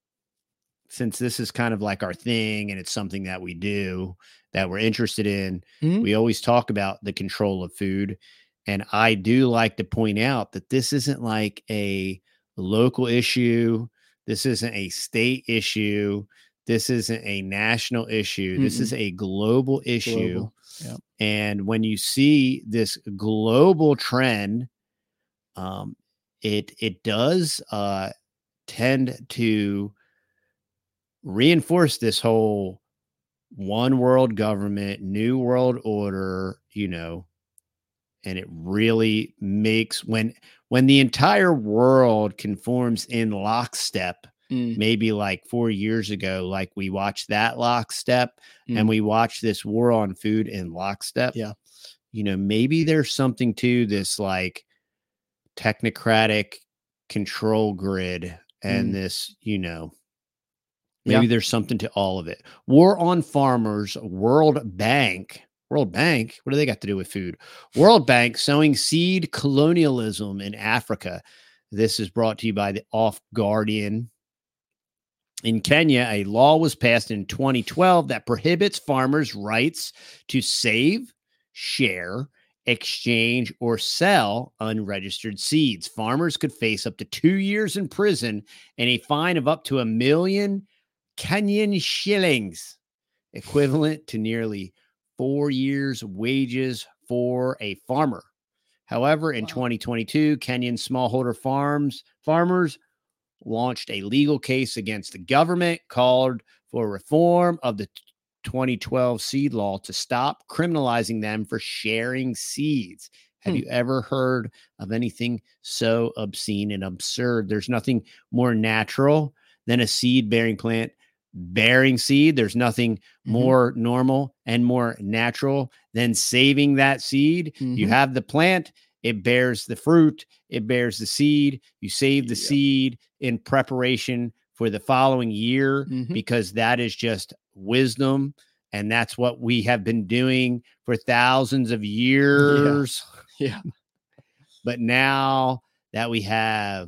since this is kind of like our thing and it's something that we do, that we're interested in, Mhm. we always talk about the control of food. And I do like to point out that this isn't like a local issue. This isn't a state issue. This isn't a national issue. This is a global issue. Global. Yep. And when you see this global trend, um, it it does uh, tend to reinforce this whole one world government, new world order, you know, and it really makes when when the entire world conforms in lockstep, Mm. maybe like four years ago, like we watched that lockstep Mm. and we watched this war on food in lockstep. Yeah. You know, maybe there's something to this like technocratic control grid and Mm. this, you know, maybe Yeah. there's something to all of it. War on farmers, World Bank. World Bank, what do they got to do with food? World Bank sowing seed colonialism in Africa. This is brought to you by the Off Guardian. In Kenya, a law was passed in twenty twelve that prohibits farmers' rights to save, share, exchange, or sell unregistered seeds. Farmers could face up to two years in prison and a fine of up to a million Kenyan shillings, equivalent to nearly four years' wages for a farmer. However, in Wow. twenty twenty-two, Kenyan smallholder farms farmers launched a legal case against the government, called for reform of the twenty twelve seed law to stop criminalizing them for sharing seeds. Have Hmm. you ever heard of anything so obscene and absurd? There's nothing more natural than a seed bearing plant bearing seed. There's nothing Mhm. more normal and more natural than saving that seed. You Mhm. have the plant, it bears the fruit, it bears the seed. You save the Yep. seed in preparation for the following year, Mhm. because that is just wisdom. And that's what we have been doing for thousands of years. Yeah. But now that we have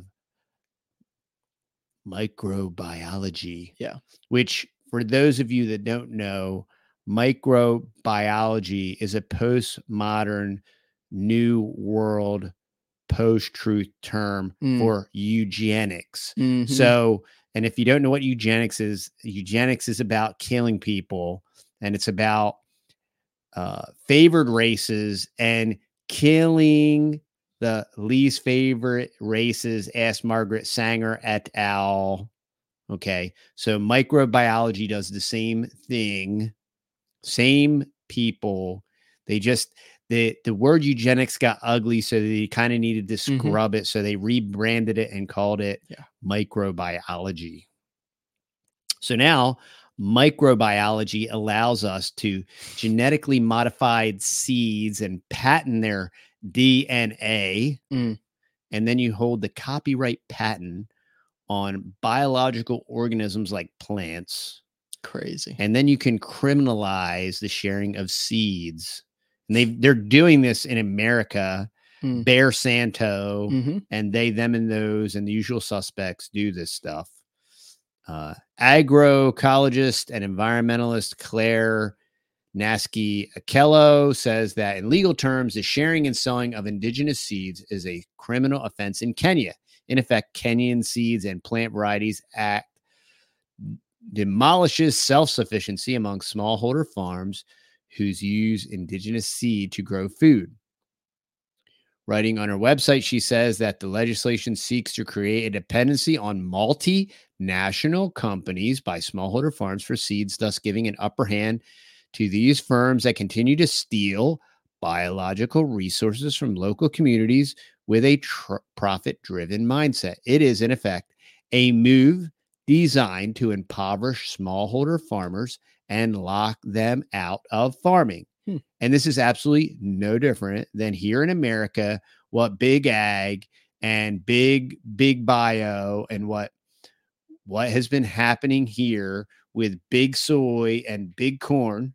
microbiology, Yeah. which for those of you that don't know, microbiology is a postmodern new world post-truth term Mm. for eugenics. Mhm. So, and if you don't know what eugenics is, eugenics is about killing people, and it's about uh, favored races and killing the least favorite races. Asked Margaret Sanger et al. Okay, so microbiology does the same thing, same people. They just the the word eugenics got ugly, so they kind of needed to Mhm. scrub it. So they rebranded it and called it Yeah. microbiology. So now microbiology allows us to genetically modified seeds and patent their D N A. Mm. And then you hold the copyright patent on biological organisms like plants. Crazy. And then you can criminalize the sharing of seeds. And they they're doing this in America. Mm. Bear Santo Mhm. and they, them, and those, and the usual suspects do this stuff. Uh, agroecologist and environmentalist Claire Nasky Akello says that in legal terms, the sharing and selling of indigenous seeds is a criminal offense in Kenya. In effect, Kenyan Seeds and Plant Varieties Act demolishes self-sufficiency among smallholder farms whose use indigenous seed to grow food. Writing on her website, she says that the legislation seeks to create a dependency on multinational companies by smallholder farms for seeds, thus giving an upper hand to these firms that continue to steal biological resources from local communities with a tr- profit-driven mindset. It is, in effect, a move designed to impoverish smallholder farmers and lock them out of farming. Hmm. And this is absolutely no different than here in America, what big ag and big, big bio and what, what has been happening here with big soy and big corn.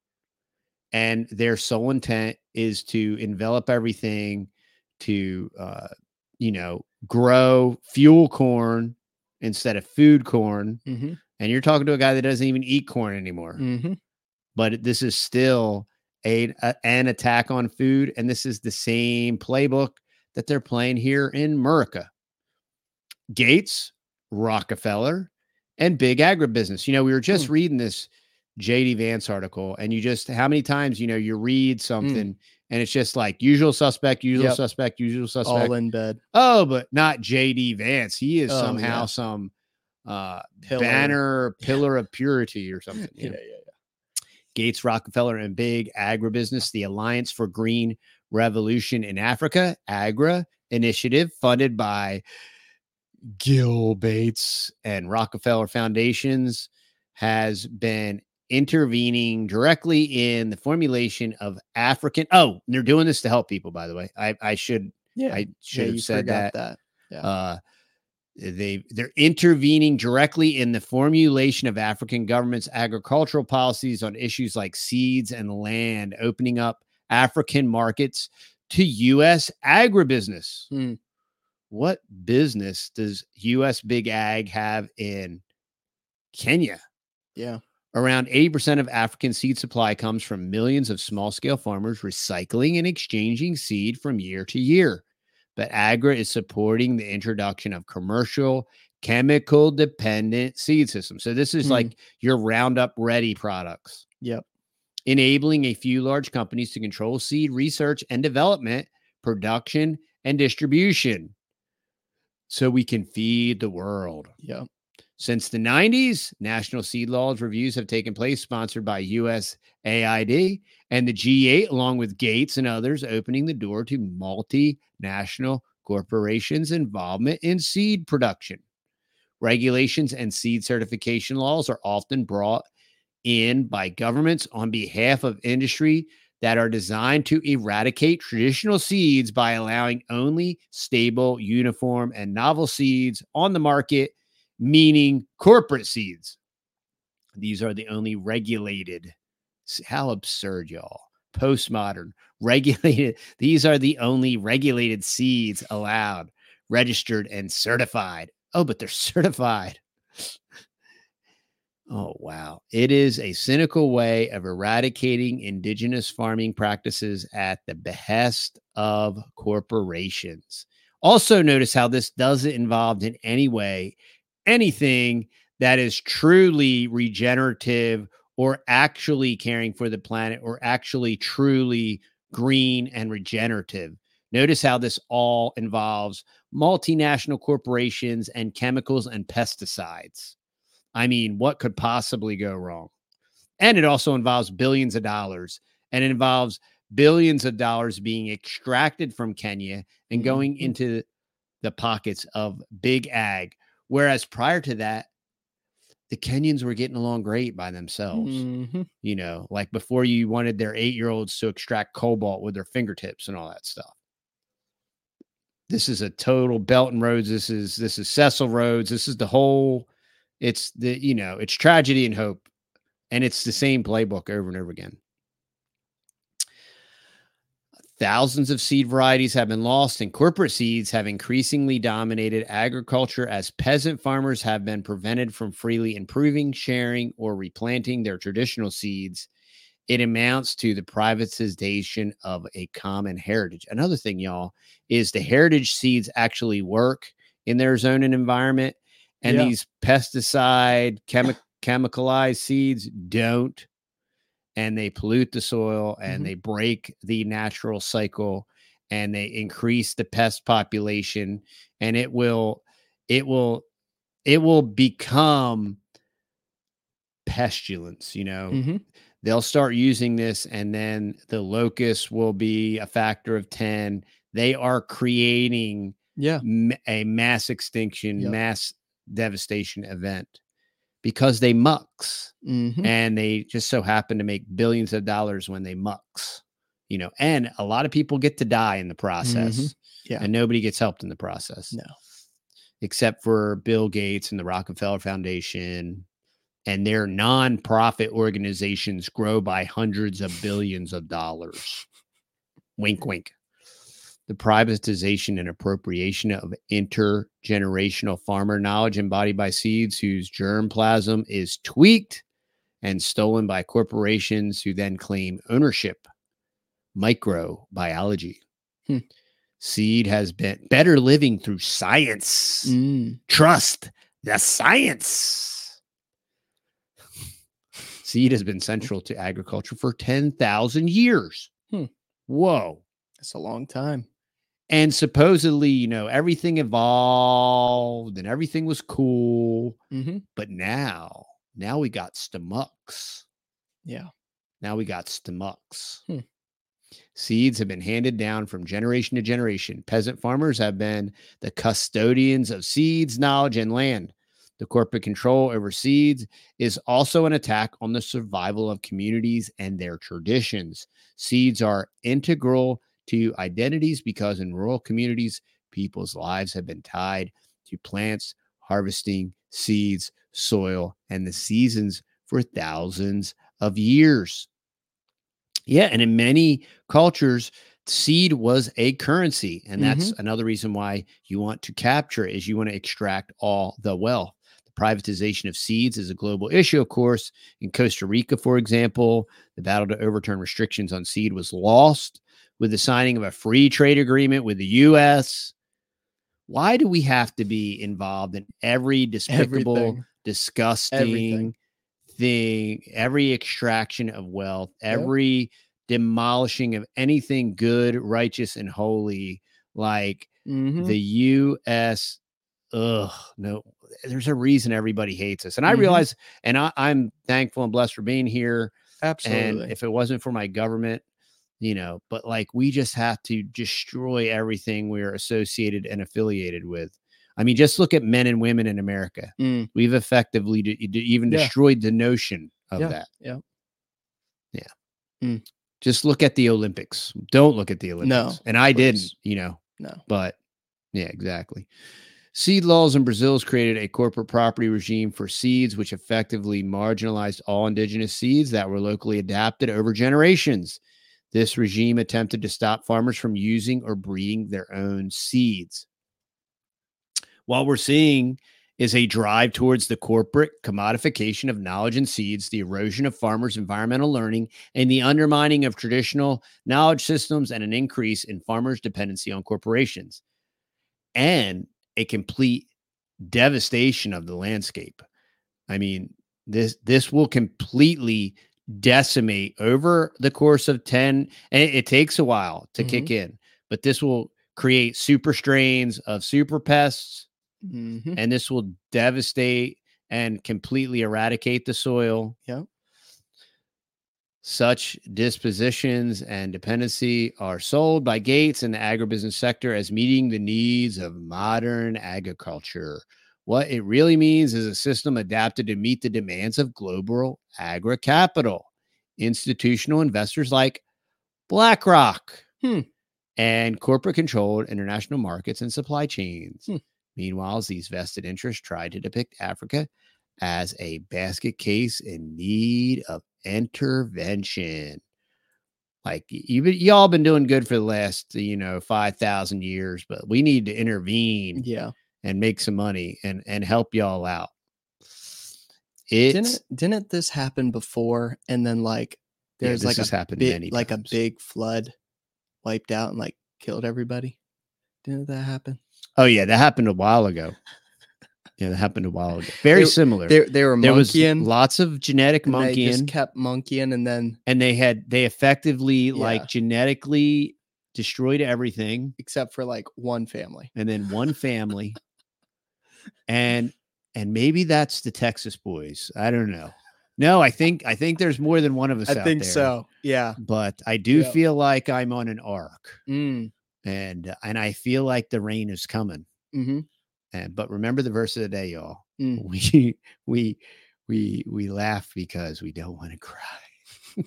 And their sole intent is to envelop everything to, uh, you know, grow fuel corn instead of food corn. Mm-hmm. And you're talking to a guy that doesn't even eat corn anymore. Mm-hmm. But this is still a, a an attack on food. And this is the same playbook that they're playing here in America. Gates, Rockefeller, and big agribusiness. You know, we were just Hmm. reading this J D Vance article, and you just, how many times, you know, you read something mm. and it's just like usual suspect, usual yep. suspect, usual suspect. All in bed. Oh, but not J D Vance. He is oh, somehow yeah. some uh, pillar. banner, pillar of purity or something. yeah, know? yeah, yeah. Gates, Rockefeller, and big agribusiness, the Alliance for Green Revolution in Africa, AGRA initiative funded by Gil Bates and Rockefeller Foundations, has been intervening directly in the formulation of African. Oh, they're doing this to help people, by the way. I, I should, yeah, I should yeah, have said that. that. Yeah. Uh, they they're intervening directly in the formulation of African governments' agricultural policies on issues like seeds and land, opening up African markets to U S agribusiness. Hmm. What business does U S big ag have in Kenya? Yeah. Around eighty percent of African seed supply comes from millions of small-scale farmers recycling and exchanging seed from year to year. But AGRA is supporting the introduction of commercial, chemical-dependent seed systems. So this is mm. like your Roundup Ready products. Yep. Enabling a few large companies to control seed research and development, production, and distribution. So we can feed the world. Yep. Since the nineties, national seed laws reviews have taken place, sponsored by U S A I D and the G eight, along with Gates and others, opening the door to multinational corporations' involvement in seed production. Regulations and seed certification laws are often brought in by governments on behalf of industry that are designed to eradicate traditional seeds by allowing only stable, uniform, and novel seeds on the market, meaning corporate seeds. These are the only regulated. How absurd, y'all. Postmodern, regulated. These are the only regulated seeds allowed, registered, and certified. Oh, but they're certified. Oh, wow. It is a cynical way of eradicating indigenous farming practices at the behest of corporations. Also, notice how this doesn't involve in any way anything that is truly regenerative or actually caring for the planet or actually truly green and regenerative. Notice how this all involves multinational corporations and chemicals and pesticides. I mean, what could possibly go wrong? And it also involves billions of dollars, and it involves billions of dollars being extracted from Kenya and going mm-hmm. into the pockets of big ag. Whereas prior to that, the Kenyans were getting along great by themselves. Mm-hmm. You know, like before you wanted their eight-year-olds to extract cobalt with their fingertips and all that stuff. This is a total Belt and Roads. This is, this is Cecil Rhodes. This is the whole, it's the, you know, it's tragedy and hope. And it's the same playbook over and over again. Thousands of seed varieties have been lost, and corporate seeds have increasingly dominated agriculture as peasant farmers have been prevented from freely improving, sharing, or replanting their traditional seeds it amounts to the privatization of a common heritage. Another thing, y'all, is the heritage seeds actually work in their zone and environment, and Yeah. these pesticide, chemi- chemicalized seeds don't, and they pollute the soil and Mhm. they break the natural cycle and they increase the pest population, and it will, it will, it will become pestilence, you know. Mhm. They'll start using this, and then the locust will be a factor of ten. They are creating Yeah. m- a mass extinction, Yep. mass devastation event because they mucks, Mhm. and they just so happen to make billions of dollars when they mucks, you know, and a lot of people get to die in the process, Mhm. Yeah. and nobody gets helped in the process. No. Except for Bill Gates and the Rockefeller Foundation, and their non-profit organizations grow by hundreds of billions of dollars. Wink, wink. The privatization and appropriation of intergenerational farmer knowledge embodied by seeds whose germplasm is tweaked and stolen by corporations who then claim ownership. Microbiology. Hmm. Seed has been better living through science. Mm. Trust the science. Seed has been central to agriculture for ten thousand years. Hmm. Whoa. That's a long time. And supposedly, you know, everything evolved and everything was cool. Mhm. But now, now we got stomachs. Yeah. Now we got stomachs. Hmm. Seeds have been handed down from generation to generation. Peasant farmers have been the custodians of seeds, knowledge, and land. The corporate control over seeds is also an attack on the survival of communities and their traditions. Seeds are integral to identities because in rural communities, people's lives have been tied to plants, harvesting, seeds, soil, and the seasons for thousands of years. Yeah, and in many cultures, seed was a currency, and that's another reason why you want to capture it, is you want to extract all the wealth. The privatization of seeds is a global issue, of course. In Costa Rica, for example, the battle to overturn restrictions on seed was lost with the signing of a free trade agreement with the U S. Why do we have to be involved in every despicable, Everything. disgusting Everything. thing, every extraction of wealth, every demolishing of anything good, righteous, and holy, like Mhm. the U S? Ugh, no, there's a reason everybody hates us. And I Mhm. realize, and I, I'm thankful and blessed for being here. Absolutely. And if it wasn't for my government, you know, but like we just have to destroy everything we're associated and affiliated with. I mean, just look at men and women in America. Mm. We've effectively d- d- even Yeah. destroyed the notion of Yeah. that. Yeah. Yeah. Mm. Just look at the Olympics. Don't look at the Olympics. No, And I please. didn't, you know, No. but yeah, exactly. Seed laws in Brazil has created a corporate property regime for seeds, which effectively marginalized all indigenous seeds that were locally adapted over generations. This regime attempted to stop farmers from using or breeding their own seeds. What we're seeing is a drive towards the corporate commodification of knowledge and seeds, the erosion of farmers' environmental learning, and the undermining of traditional knowledge systems, and an increase in farmers' dependency on corporations, and a complete devastation of the landscape. I mean, this this will completely decimate over the course of ten, and it, it takes a while to Mhm. kick in, but this will create super strains of super pests, Mhm. and this will devastate and completely eradicate the soil. Yep. Such dispositions and dependency are sold by Gates and the agribusiness sector as meeting the needs of modern agriculture. What it really means is a system adapted to meet the demands of global agri-capital, institutional investors like BlackRock, Hmm. and corporate-controlled international markets and supply chains. Hmm. Meanwhile, these vested interests try to depict Africa as a basket case in need of intervention. Like you, y'all been doing good for the last, you know, five thousand years, but we need to intervene Yeah. and make some money and, and help y'all out. It's Didn't didn't this happen before? And then like Yeah, There's this like has a happened big, many like a times. big flood wiped out and like killed everybody. Didn't that happen? Oh yeah, that happened a while ago. Yeah, that happened a while ago. Very They- similar. They they were there was monkeying lots of genetic and they just monkeying, kept monkeying and then and they had they effectively like Yeah. genetically destroyed everything, except for like one family. and then one family, and and maybe that's the Texas boys. I don't know. No, I think I think there's more than one of us I out think there. so. Yeah. But I do Yeah. feel like I'm on an arc, Mm. and and I feel like the rain is coming. Mm-hmm. And but remember the verse of the day, y'all. Mm. We we we we laugh because we don't want to cry.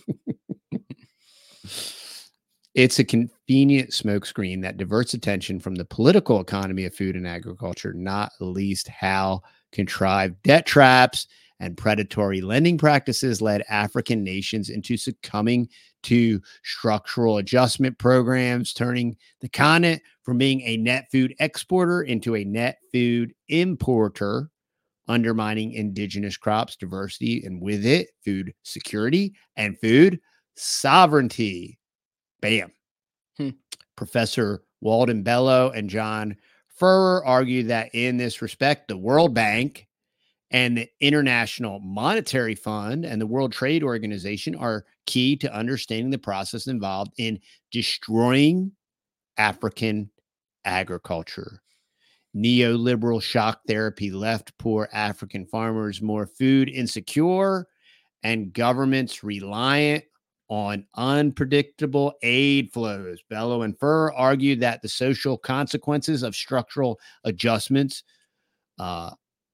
It's a convenient smokescreen that diverts attention from the political economy of food and agriculture, not least how contrived debt traps and predatory lending practices led African nations into succumbing to structural adjustment programs, turning the continent from being a net food exporter into a net food importer, undermining indigenous crops diversity, and with it, food security and food sovereignty. Bam. Hmm. Professor Walden Bello and John Furrer argue that in this respect, the World Bank and the International Monetary Fund and the World Trade Organization are key to understanding the process involved in destroying African agriculture. Neoliberal shock therapy left poor African farmers more food insecure and governments reliant on unpredictable aid flows. Bello and Furrer argued that the social consequences of structural adjustments, uh,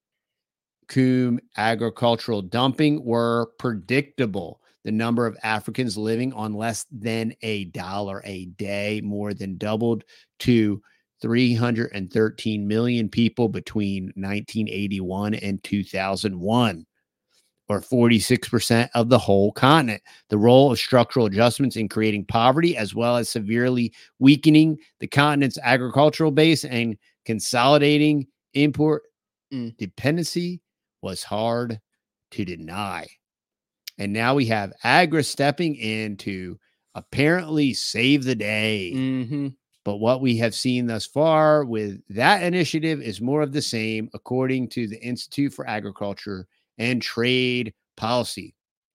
cum agricultural dumping, were predictable. The number of Africans living on less than a dollar a day more than doubled to three hundred thirteen million people between nineteen eighty-one and two thousand one. Or forty-six percent of the whole continent. The role of structural adjustments in creating poverty, as well as severely weakening the continent's agricultural base and consolidating import Mm. dependency, was hard to deny. And now we have Agra stepping in to apparently save the day. Mm-hmm. But what we have seen thus far with that initiative is more of the same, according to the Institute for Agriculture and Trade Policy.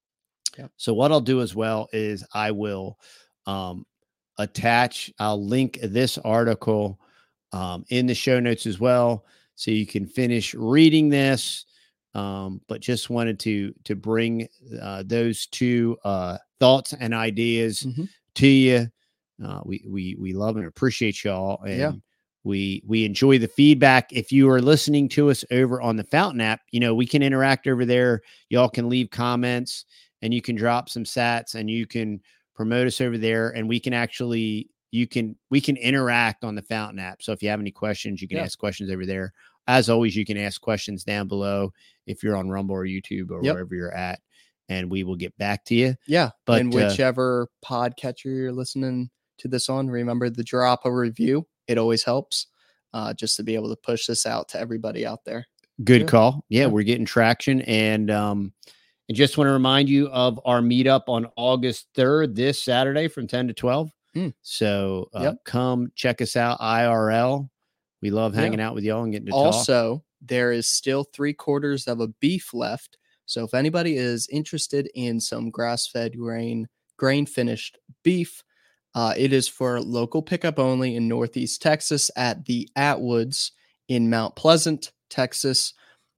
Yep. So what I'll do as well is I will um, attach, I'll link this article um, in the show notes as well, so you can finish reading this. Um, but just wanted to to bring uh, those two uh, thoughts and ideas Mm-hmm. to you. Uh, we we we love and appreciate y'all, and Yeah. we we enjoy the feedback. If you are listening to us over on the Fountain app, you know we can interact over there. Y'all can leave comments, and you can drop some sats, and you can promote us over there, and we can actually you can we can interact on the Fountain app. So if you have any questions, you can Yeah. ask questions over there. As always, you can ask questions down below if you're on Rumble or YouTube or Yep. wherever you're at, and we will get back to you. Yeah. But, and uh, whichever podcatcher you're listening to this on, remember to drop a review. It always helps uh, just to be able to push this out to everybody out there. Good Yeah. call. Yeah, Yeah. we're getting traction. And um, I just want to remind you of our meetup on August third, this Saturday from ten to twelve. Mm. So uh, Yep. come check us out I R L. We love Yeah. hanging out with y'all and getting to talk. Also, there is still three quarters of a beef left. So if anybody is interested in some grass-fed grain, grain-finished beef, uh, it is for local pickup only in Northeast Texas at the Atwoods in Mount Pleasant, Texas.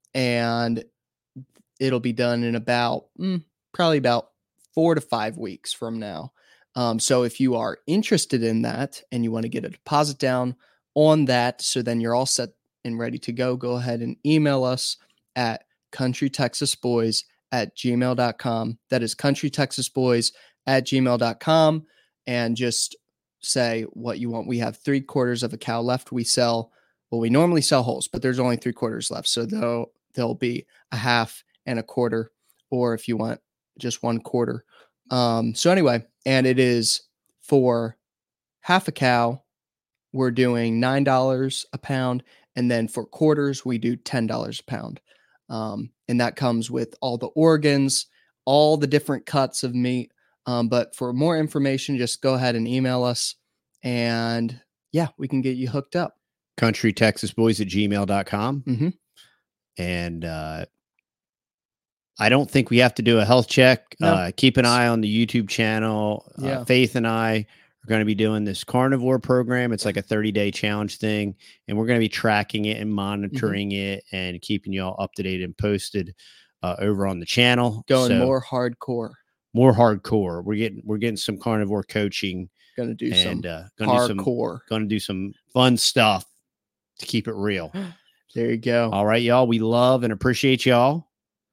And it'll be done in about mm, probably about four to five weeks from now. Um, so if you are interested in that and you want to get a deposit down on that, so then you're all set and ready to go, go ahead and email us at countrytexasboys at gmail dot com. That is countrytexasboys at gmail dot com. And just say what you want. We have three quarters of a cow left. We sell, well, we normally sell wholes, but there's only three quarters left. So there'll, there'll be a half and a quarter, or if you want just one quarter. Um, so anyway, and it is for half a cow, we're doing nine dollars a pound. And then for quarters, we do ten dollars a pound. Um, and that comes with all the organs, all the different cuts of meat, Um, but for more information, just go ahead and email us, and yeah, we can get you hooked up. country texas boys at gmail dot com. Mm-hmm. And uh, I don't think we have to do a health check. No. Uh, keep an eye on the YouTube channel. Uh, Yeah. Faith and I are going to be doing this carnivore program. It's like a thirty day challenge thing. And we're going to be tracking it and monitoring Mm-hmm. it and keeping you all up to date and posted uh, over on the channel. Going So, more hardcore. more hardcore. We're getting, we're getting some carnivore coaching Gonna do and some uh, gonna do some, hardcore. gonna do some fun stuff to keep it real. There you go. All right, y'all. We love and appreciate y'all.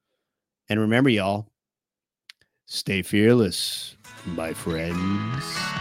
And remember, y'all, stay fearless, my friends.